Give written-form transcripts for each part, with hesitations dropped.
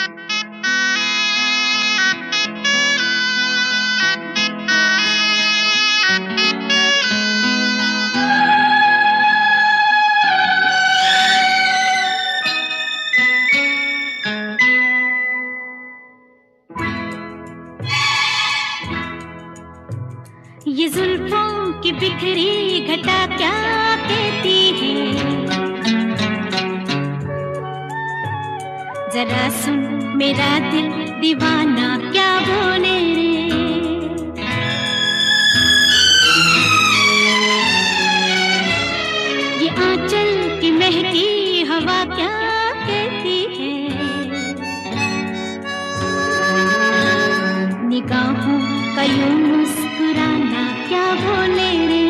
ये जुल्फों की बिखरी घटा क्या कहती है, जरा सुन मेरा दिल दीवाना क्या बोले रे। ये आंचल की महकी हवा क्या कहती है, निगाहों का यूं मुस्कुराना क्या बोले रे।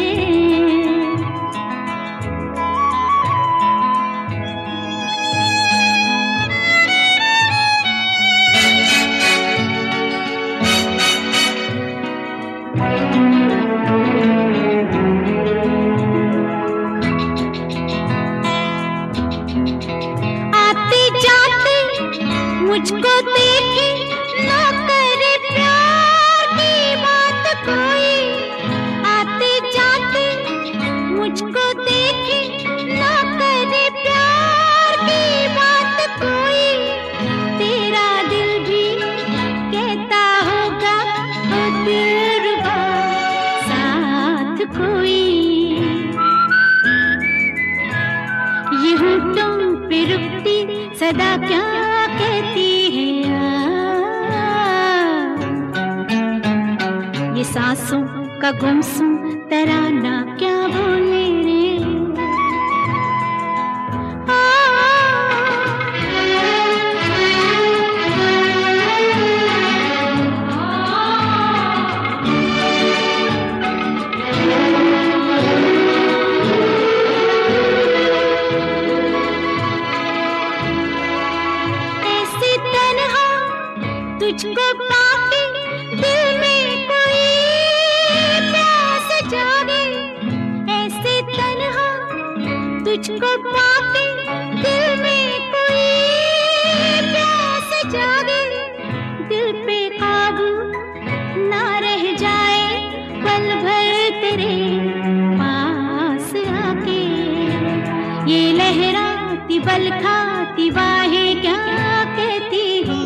आते जाते मुझको देखे ना करे प्यार की बात कोई, आते जाते मुझको देखे ना करे प्यार की बात कोई, तेरा दिल भी कहता होगा ओ दिलरुबा साथ कोई। ये होठों पे रुकती सदा क्या कहती है, ये सांसों का गुमसुम तराना क्या बोले रे। ऐसे तन्हा तुझको पाके दिल में कोई प्यास जागे, ऐसे तन्हा तुझको पाके दिल में कोई प्यास जागे, दिल पे काबू ना रह जाए पल भर तेरे पास आके, ये लहराती बल खाती बाहें क्या कहती है,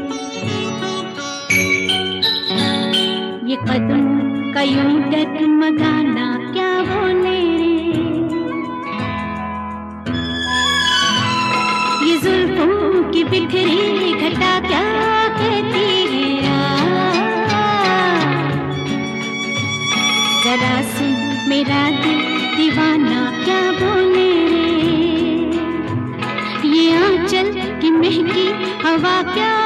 ये कदम का यूं डगमगाना क्या बोले रे। ये जुल्फों की बिखरी घटा क्या कहती है, जरा सुन मेरा दिल दीवाना क्या बोले रे। ये आंचल की महकी हवा क्या